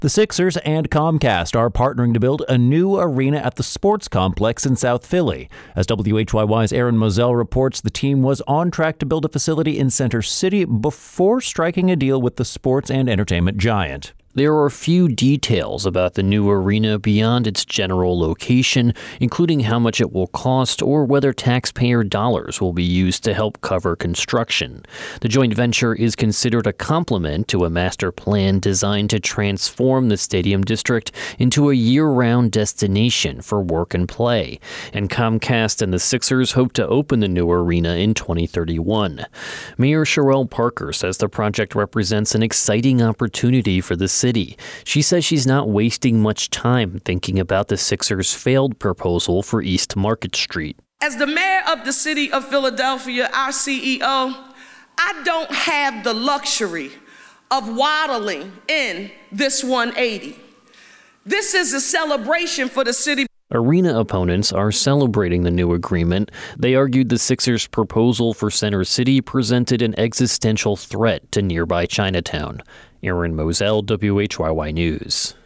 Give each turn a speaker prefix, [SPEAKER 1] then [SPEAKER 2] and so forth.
[SPEAKER 1] The Sixers and Comcast are partnering to build a new arena at the sports complex in South Philly. As WHYY's Aaron Moselle reports, the team was on track to build a facility in Center City before striking a deal with the sports and entertainment giant.
[SPEAKER 2] There are few details about the new arena beyond its general location, including how much it will cost or whether taxpayer dollars will be used to help cover construction. The joint venture is considered a complement to a master plan designed to transform the stadium district into a year-round destination for work and play. And Comcast and the Sixers hope to open the new arena in 2031. Mayor Cherelle Parker says the project represents an exciting opportunity for the city. She says she's not wasting much time thinking about the Sixers' failed proposal for East Market Street.
[SPEAKER 3] As the mayor of the city of Philadelphia, our CEO, I don't have the luxury of waddling in this 180. This is a celebration for the city.
[SPEAKER 2] Arena opponents are celebrating the new agreement. They argued the Sixers' proposal for Center City presented an existential threat to nearby Chinatown. Aaron Moselle, WHYY News.